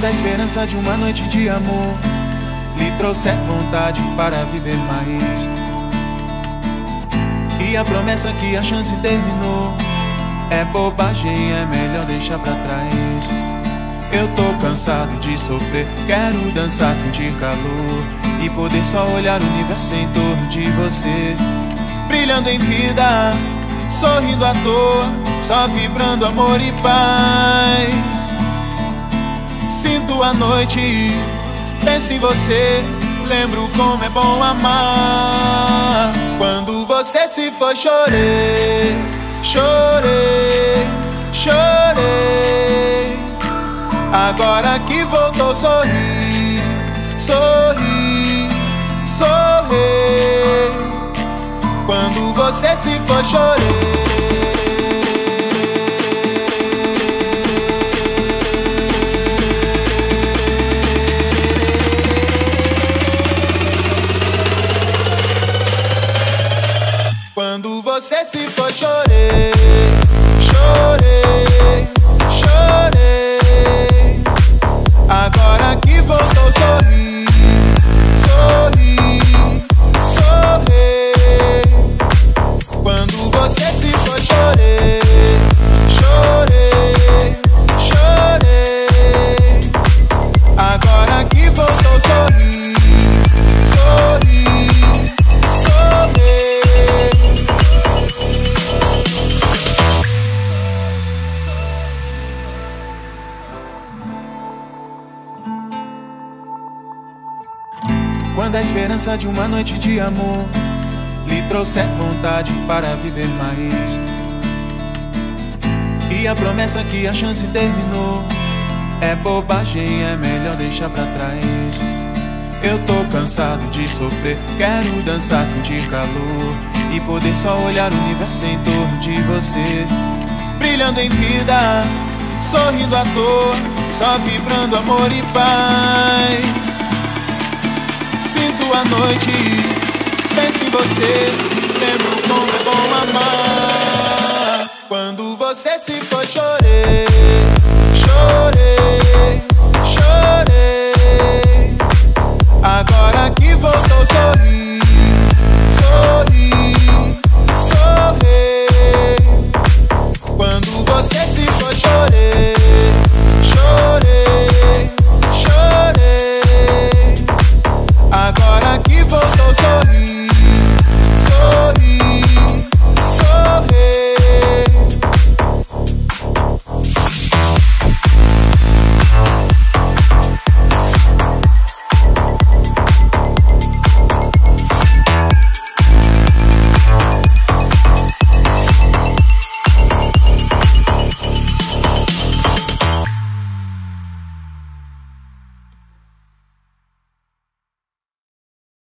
Quando a esperança de uma noite de amor lhe trouxer vontade para viver mais, e a promessa que a chance terminou é bobagem, é melhor deixar pra trás. Eu tô cansado de sofrer, quero dançar, sentir calor e poder só olhar o universo em torno de você, brilhando em vida, sorrindo à toa, só vibrando amor e paz. Sinto a noite, penso em você, lembro como é bom amar. Quando você se foi, chorei, chorei, chorei. Agora que voltou, sorri, sorri, sorri. Quando você se foi, chorei. Quando você se foi, chorei, chorei, chorei. Agora que voltou, sorri, sorri, sorri. Quando você se foi, chorei, chorei, chorei. Agora que voltou, sorri, sorri, sorri. Quando a esperança de uma noite de amor lhe trouxer vontade para viver mais, e a promessa que a chance terminou é bobagem, é melhor deixar pra trás. Eu tô cansado de sofrer, quero dançar, sentir calor e poder só olhar o universo em torno de você, brilhando em vida, sorrindo à toa, só vibrando amor e paz. Sinto a noite, penso em você, lembro como é bom amar. Quando você se foi, chorei, chorei, chorei. Agora que voltou, sorri, sorri.